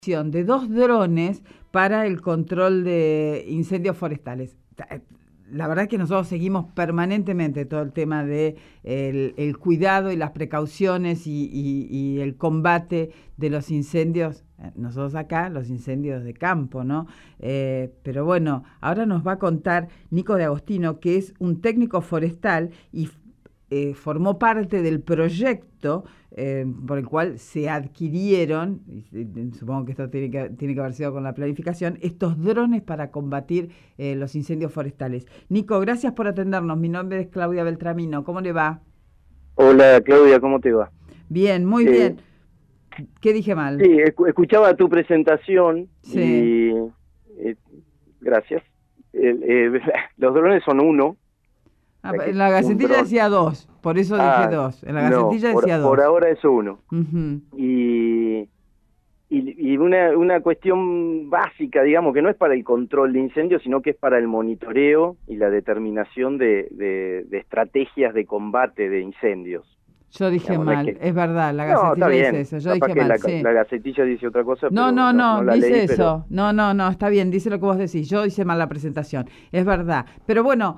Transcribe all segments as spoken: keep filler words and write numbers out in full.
de dos drones para el control de incendios forestales. La verdad es que nosotros seguimos permanentemente todo el tema de el, el cuidado y las precauciones y, y, y el combate de los incendios, nosotros acá, los incendios de campo, ¿no? Eh, pero bueno, ahora nos va a contar Nico de Agostino, que es un técnico forestal y eh, formó parte del proyecto eh, por el cual se adquirieron, y, y, supongo que esto tiene que, tiene que haber sido con la planificación, estos drones para combatir eh, los incendios forestales. Nico, gracias por atendernos. Mi nombre es Claudia Beltramino. ¿Cómo le va? Hola Claudia, ¿cómo te va? Bien, muy eh, bien. ¿Qué dije mal? Sí, escuchaba tu presentación sí. y eh, gracias. Eh, eh, los drones son uno. Ah, en la gacetilla decía dos, por eso ah, dije dos. En la no, gacetilla por, decía dos. por ahora es uno. Uh-huh. Y, y, y una, una cuestión básica, digamos, que no es para el control de incendios, sino que es para el monitoreo y la determinación de, de, de estrategias de combate de incendios. Yo dije Digamos, mal, no es, que... es verdad, la no, gacetilla dice dice eso, yo Capaz dije que mal, la, sí. la gacetilla dice otra cosa, No, pero no, no, no, no la dice leí, eso, pero... no, no, no, está bien, dice lo que vos decís, yo hice mal la presentación, es verdad. Pero bueno,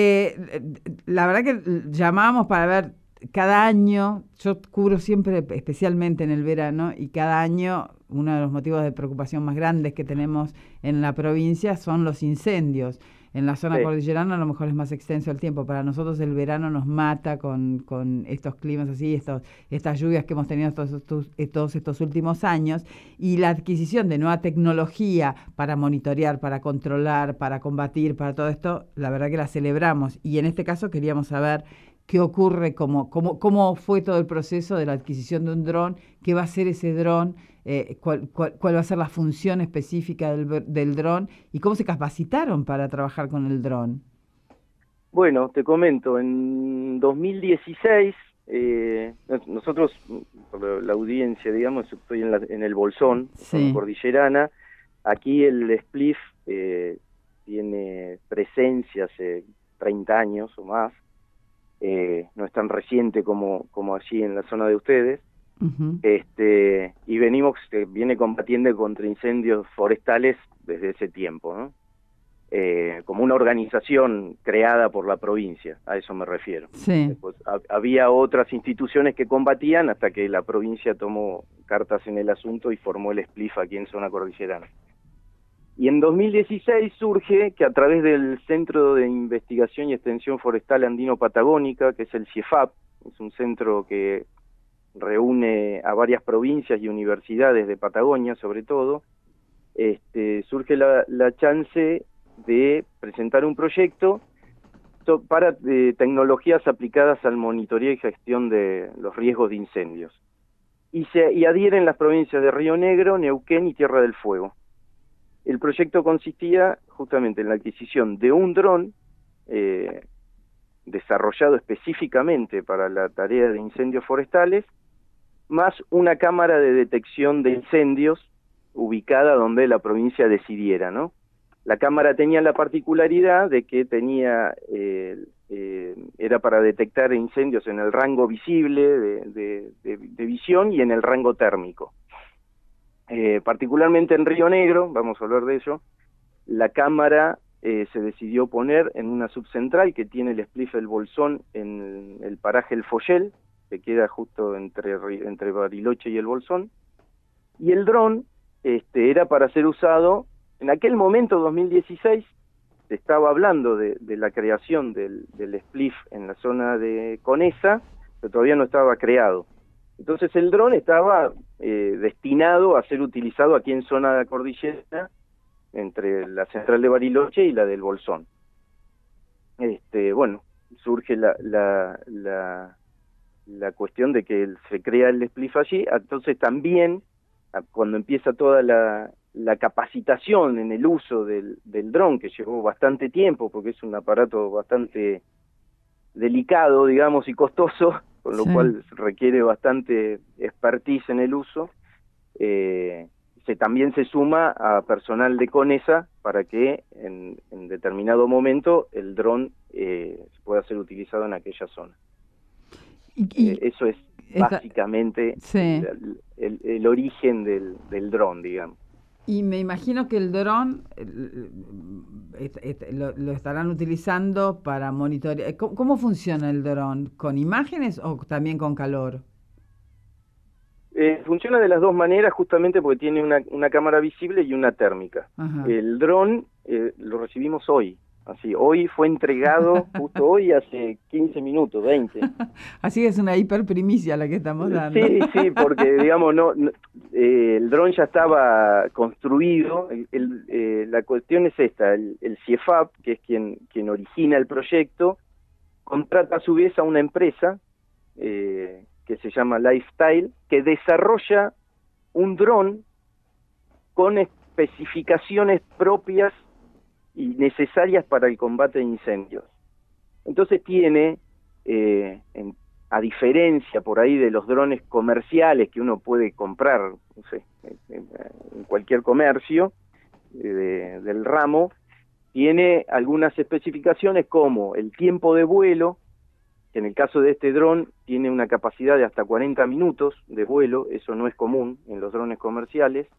eh, la verdad que llamábamos para ver cada año, yo cubro siempre, especialmente en el verano, y cada año uno de los motivos de preocupación más grandes que tenemos en la provincia son los incendios. En la zona sí. cordillerana a lo mejor es más extenso el tiempo. Para nosotros el verano nos mata con, con estos climas así, estos, estas lluvias que hemos tenido todos estos, todos estos últimos años. Y la adquisición de nueva tecnología para monitorear, para controlar, para combatir, para todo esto, la verdad que la celebramos. Y en este caso queríamos saber qué ocurre, cómo, cómo, cómo fue todo el proceso de la adquisición de un dron, qué va a ser ese dron, eh, cuál, cuál, cuál va a ser la función específica del, del dron y cómo se capacitaron para trabajar con el dron. Bueno, te comento, en dos mil dieciséis, eh, nosotros, por la audiencia, digamos, estoy en, la, en el Bolsón, sí. zona cordillerana. Aquí el Spliff eh, tiene presencia hace treinta años o más. Eh, no es tan reciente como, como allí en la zona de ustedes. Uh-huh. este y venimos, eh, viene combatiendo contra incendios forestales desde ese tiempo, ¿no? Eh, como una organización creada por la provincia, a eso me refiero. Sí. Después, ha, había otras instituciones que combatían hasta que la provincia tomó cartas en el asunto y formó el Spliff aquí en zona cordillerana. Y en dos mil dieciséis surge que a través del Centro de Investigación y Extensión Forestal Andino-Patagónica, que es el CIEFAP, es un centro que reúne a varias provincias y universidades de Patagonia, sobre todo, este, surge la, la chance de presentar un proyecto para eh, tecnologías aplicadas al monitoreo y gestión de los riesgos de incendios. Y, se, y adhieren las provincias de Río Negro, Neuquén y Tierra del Fuego. El proyecto consistía justamente en la adquisición de un dron eh, desarrollado específicamente para la tarea de incendios forestales, más una cámara de detección de incendios ubicada donde la provincia decidiera, ¿no? La cámara tenía la particularidad de que tenía eh, eh, era para detectar incendios en el rango visible de, de, de, de visión y en el rango térmico. Eh, particularmente en Río Negro, vamos a hablar de ello, la cámara eh, se decidió poner en una subcentral que tiene el Spliff El Bolsón en el paraje El Follel, que queda justo entre, entre Bariloche y El Bolsón, y el dron este, era para ser usado, en aquel momento, dos mil dieciséis, se estaba hablando de, de la creación del, del Spliff en la zona de Conesa, pero todavía no estaba creado. Entonces el dron estaba eh, destinado a ser utilizado aquí en zona de cordillera, entre la central de Bariloche y la del Bolsón. Este, bueno, surge la, la, la, la cuestión de que se crea el Spliff allí, entonces también, cuando empieza toda la, la capacitación en el uso del, del dron, que llevó bastante tiempo, porque es un aparato bastante delicado, digamos, y costoso, con lo sí. cual requiere bastante expertise en el uso, eh, se, también se suma a personal de CONESA para que en, en determinado momento el dron eh, pueda ser utilizado en aquella zona. Y, y, eh, eso es Esta, básicamente sí. el, el, el origen del, del dron, digamos. Y me imagino que el dron lo, lo estarán utilizando para monitorear. ¿Cómo, cómo funciona el dron? ¿Con imágenes o también con calor? Eh, funciona de las dos maneras, justamente porque tiene una, una cámara visible y una térmica. Ajá. El dron eh, lo recibimos hoy. Así, hoy fue entregado, justo hoy, hace quince minutos, veinte. Así que es una hiper primicia la que estamos dando. Sí, sí, porque, digamos, no, no eh, el dron ya estaba construido. El, el, eh, la cuestión es esta, el, el CIEFAP, que es quien, quien origina el proyecto, contrata a su vez a una empresa eh, que se llama Lifestyle, que desarrolla un dron con especificaciones propias y necesarias para el combate de incendios. Entonces tiene, eh, en, a diferencia por ahí de los drones comerciales que uno puede comprar, no sé, en, en cualquier comercio eh, de, del ramo, tiene algunas especificaciones como el tiempo de vuelo, que en el caso de este dron tiene una capacidad de hasta cuarenta minutos de vuelo, eso no es común en los drones comerciales.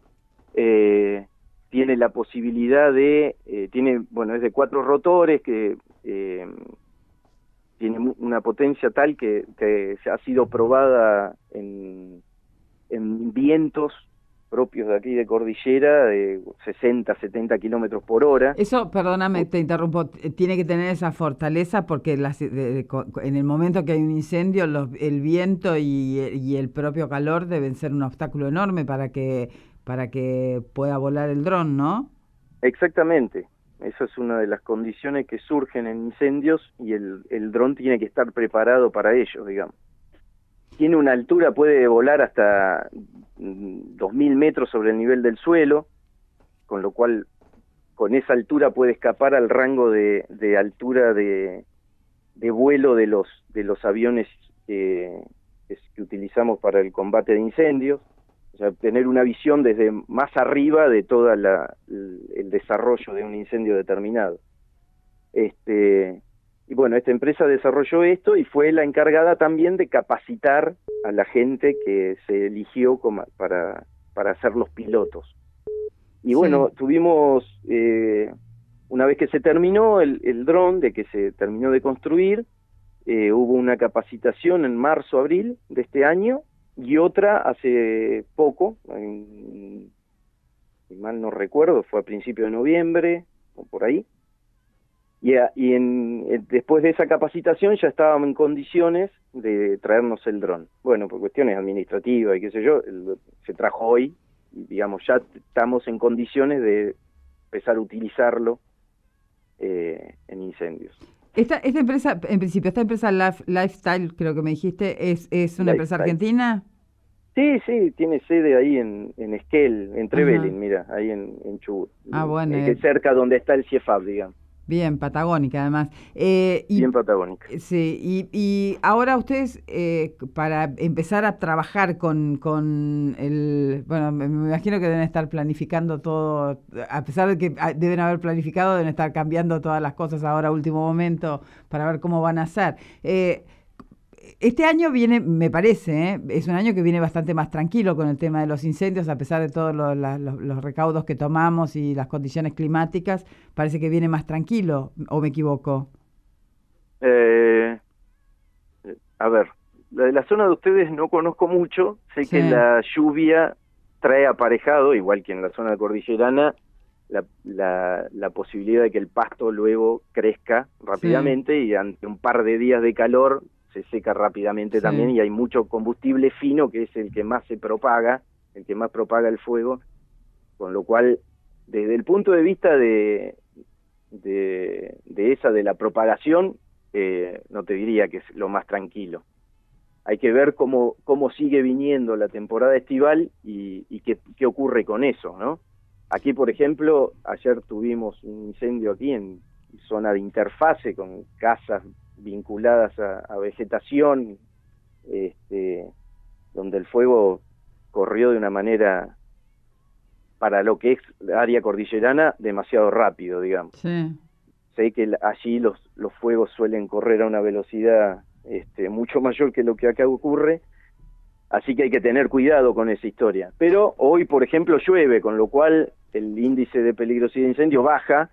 Eh, tiene la posibilidad de, eh, tiene, bueno, es de cuatro rotores, que eh, tiene una potencia tal que, que ha sido probada en, en vientos propios de aquí de cordillera de sesenta, setenta kilómetros por hora. Eso, perdóname, te interrumpo, tiene que tener esa fortaleza porque las, de, de, en el momento que hay un incendio, los, el viento y, y el propio calor deben ser un obstáculo enorme para que para que pueda volar el dron, ¿no? Exactamente. Esa es una de las condiciones que surgen en incendios y el, el dron tiene que estar preparado para ello, digamos. Tiene una altura, puede volar hasta dos mil metros sobre el nivel del suelo, con lo cual con esa altura puede escapar al rango de, de altura de, de vuelo de los, de los aviones que, que utilizamos para el combate de incendios. O sea, tener una visión desde más arriba de todo el, el desarrollo de un incendio determinado. Este, y bueno, esta empresa desarrolló esto y fue la encargada también de capacitar a la gente que se eligió como para, para ser los pilotos. Y bueno, sí. tuvimos, eh, una vez que se terminó el, el dron, de que se terminó de construir, eh, hubo una capacitación en marzo, abril de este año, y otra hace poco, en, si mal no recuerdo, fue a principios de noviembre, o por ahí, y, a, y en, en, después de esa capacitación ya estábamos en condiciones de traernos el dron. Bueno, por cuestiones administrativas y qué sé yo, el, se trajo hoy, y digamos, ya estamos en condiciones de empezar a utilizarlo eh, en incendios. Esta, esta empresa, en principio, esta empresa Life, Lifestyle, creo que me dijiste, ¿es, es una Lifestyle. empresa argentina? Sí, sí, tiene sede ahí en, en Esquel, en Trevelin, mira, ahí en, en Chubut. Ah, bueno. Eh, que es cerca donde está el CIEFAP, digamos. Bien, patagónica además. Eh, y, Bien patagónica. Sí, y, y ahora ustedes, eh, para empezar a trabajar con, con el... Bueno, me, me imagino que deben estar planificando todo, a pesar de que deben haber planificado, deben estar cambiando todas las cosas ahora a último momento para ver cómo van a hacer. Eh, Este año viene, me parece, ¿eh? es un año que viene bastante más tranquilo con el tema de los incendios, a pesar de todos lo, la, los, los recaudos que tomamos y las condiciones climáticas, parece que viene más tranquilo, ¿o me equivoco? Eh, a ver, la de la zona de ustedes no conozco mucho, sé sí. que la lluvia trae aparejado, igual que en la zona cordillerana, la, la, la posibilidad de que el pasto luego crezca rápidamente sí. y ante un par de días de calor se seca rápidamente sí. también y hay mucho combustible fino que es el que más se propaga, el que más propaga el fuego, con lo cual desde el punto de vista de, de, de esa, de la propagación, eh, no te diría que es lo más tranquilo. Hay que ver cómo, cómo sigue viniendo la temporada estival y, y qué, qué ocurre con eso, ¿no? Aquí, por ejemplo, ayer tuvimos un incendio aquí en zona de interfase con casas vinculadas a, a vegetación, este, donde el fuego corrió de una manera, para lo que es área cordillerana, demasiado rápido, digamos. Sí. Sé que allí los, los fuegos suelen correr a una velocidad este, mucho mayor que lo que acá ocurre, así que hay que tener cuidado con esa historia. Pero hoy, por ejemplo, llueve, con lo cual el índice de peligrosidad de incendios baja.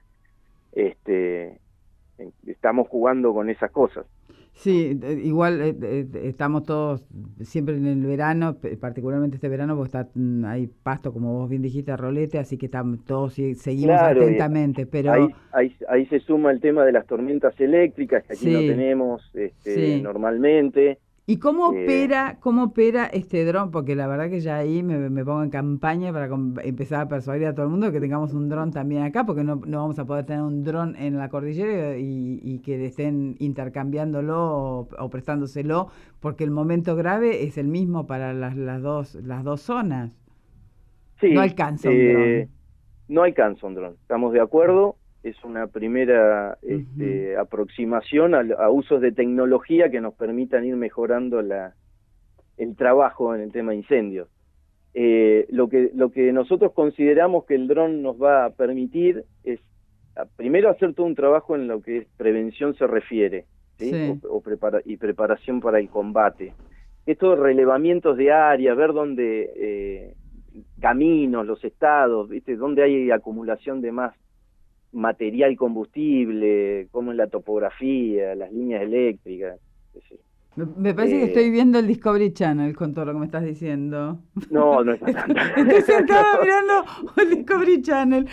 Este, estamos jugando con esas cosas. Sí, igual eh, eh, estamos todos siempre en el verano, particularmente este verano, porque está hay pasto, como vos bien dijiste, rolete, así que estamos todos seguimos Claro, atentamente, pero ahí, ahí, ahí se suma el tema de las tormentas eléctricas, que aquí sí, no tenemos este, sí. normalmente. ¿Y cómo eh, opera cómo opera este dron? Porque la verdad que ya ahí me, me pongo en campaña para empezar a persuadir a todo el mundo que tengamos un dron también acá, porque no, no vamos a poder tener un dron en la cordillera y, y que estén intercambiándolo o, o prestándoselo, porque el momento grave es el mismo para las, las, dos, las dos zonas. sí, No alcanza un eh, dron. no alcanza un dron, estamos de acuerdo. Es una primera este, uh-huh. aproximación a, a usos de tecnología que nos permitan ir mejorando la, el trabajo en el tema de incendios. Eh, lo que lo que nosotros consideramos que el dron nos va a permitir es, a, primero, hacer todo un trabajo en lo que es prevención se refiere, ¿sí? Sí. O, o prepara, y preparación para el combate. Estos relevamientos de área, ver dónde eh, caminos, los estados, ¿viste? Dónde hay acumulación de más material combustible, como en la topografía, las líneas eléctricas. Sí. Me, me parece eh, que estoy viendo el Discovery Channel con todo lo que me estás diciendo. No, no está tanto. Estoy sentada no. mirando el Discovery Channel.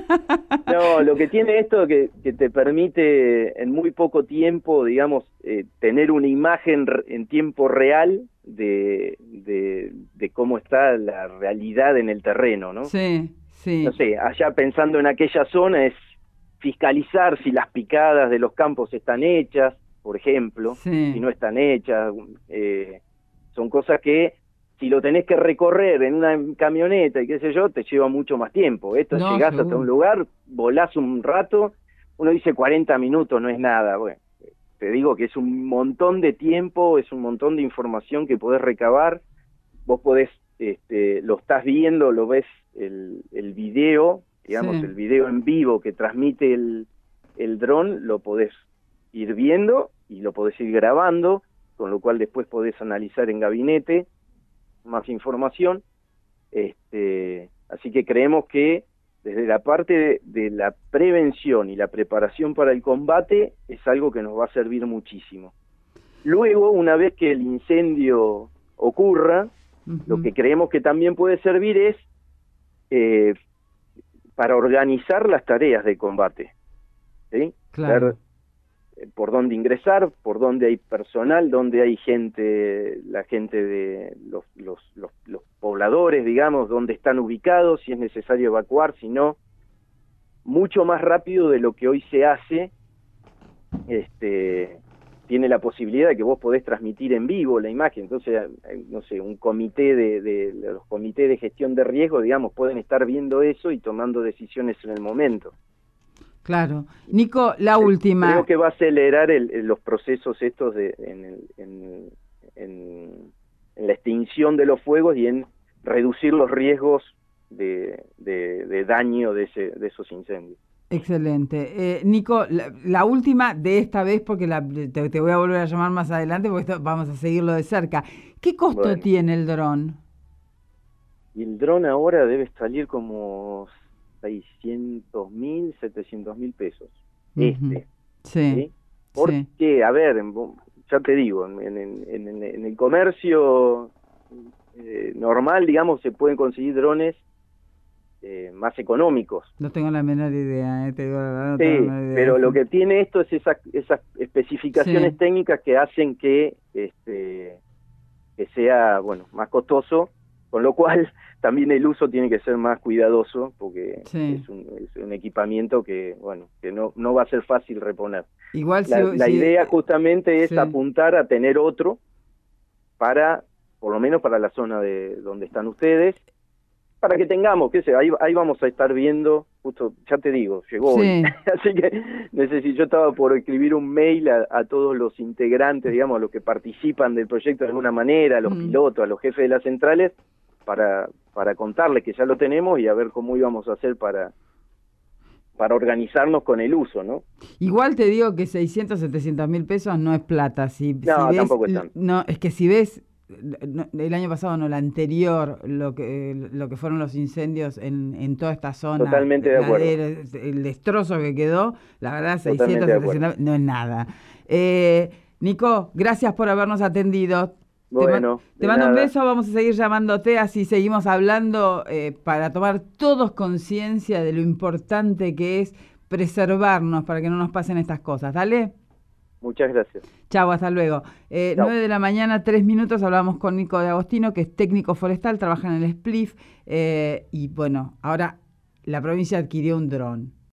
No, lo que tiene esto que, que te permite en muy poco tiempo, digamos, eh, tener una imagen en tiempo real de, de, de cómo está la realidad en el terreno, ¿no? Sí, sí. No sé, allá pensando en aquella zona es fiscalizar si las picadas de los campos están hechas, por ejemplo, sí. si no están hechas. Eh, son cosas que si lo tenés que recorrer en una camioneta y qué sé yo, te lleva mucho más tiempo. Esto no, llegás seguro. hasta un lugar, volás un rato, uno dice cuarenta minutos, no es nada. Bueno, te digo que es un montón de tiempo, es un montón de información que podés recabar. Vos podés, este, lo estás viendo, lo ves el, el video, digamos, sí. el video en vivo que transmite el, el dron, lo podés ir viendo y lo podés ir grabando, con lo cual después podés analizar en gabinete más información. Este, así que creemos que desde la parte de, de la prevención y la preparación para el combate es algo que nos va a servir muchísimo. Luego, una vez que el incendio ocurra, uh-huh. lo que creemos que también puede servir es eh, para organizar las tareas de combate, ¿sí? Claro. Ver por dónde ingresar, por dónde hay personal, dónde hay gente, la gente de los, los, los, los pobladores, digamos, dónde están ubicados, si es necesario evacuar, si no, mucho más rápido de lo que hoy se hace. Este, tiene la posibilidad de que vos podés transmitir en vivo la imagen. Entonces, no sé, un comité de, de, de los comités de gestión de riesgo, digamos, pueden estar viendo eso y tomando decisiones en el momento. Claro. Nico, la última. Creo que va a acelerar el, el, los procesos estos de, en, el, en, en, en la extinción de los fuegos y en reducir los riesgos de, de, de daño de, ese, de esos incendios. Excelente. Eh, Nico, la, la última de esta vez, porque la, te, te voy a volver a llamar más adelante, porque esto, vamos a seguirlo de cerca. ¿Qué costo bueno. tiene el dron? Y el dron ahora debe salir como seiscientos mil, setecientos mil pesos. Uh-huh. Este. Sí. ¿Sí? Porque, sí. a ver, ya te digo, en, en, en, en el comercio eh, normal, digamos, se pueden conseguir drones eh, más económicos. No tengo la menor idea. Eh, te digo, no sí, tengo la menor idea. Pero lo que tiene esto es esa, esas especificaciones sí. técnicas que hacen que, este, que sea, bueno, más costoso, con lo cual también el uso tiene que ser más cuidadoso porque sí. es, un, es un equipamiento que, bueno, que no, no va a ser fácil reponer. Igual la, si, la si, idea justamente es sí. apuntar a tener otro para, por lo menos para la zona de donde están ustedes, para que tengamos, qué sé, ahí, ahí vamos a estar viendo, justo, ya te digo, llegó sí. hoy, así que necesito, yo estaba por escribir un mail a, a todos los integrantes, digamos, a los que participan del proyecto de alguna manera, a los mm. pilotos, a los jefes de las centrales, para, para contarles que ya lo tenemos y a ver cómo íbamos a hacer para, para organizarnos con el uso, ¿no? Igual te digo que seiscientos, setecientos mil pesos no es plata. Si, No, si ves, tampoco es tanto. No, es que si ves no, el año pasado, no, el anterior, lo que lo que fueron los incendios en, en toda esta zona. Totalmente de acuerdo. El, el destrozo que quedó, la verdad, Totalmente seiscientos, setecientos, no es nada. Eh, Nico, gracias por habernos atendido. Bueno, te, te mando un beso, vamos a seguir llamándote, así seguimos hablando eh, para tomar todos conciencia de lo importante que es preservarnos para que no nos pasen estas cosas. Dale. Muchas gracias. Chau, hasta luego. Eh, nueve de la mañana, tres minutos, hablamos con Nico de Agostino, que es técnico forestal, trabaja en el S P L I F, eh, y bueno, ahora la provincia adquirió un dron.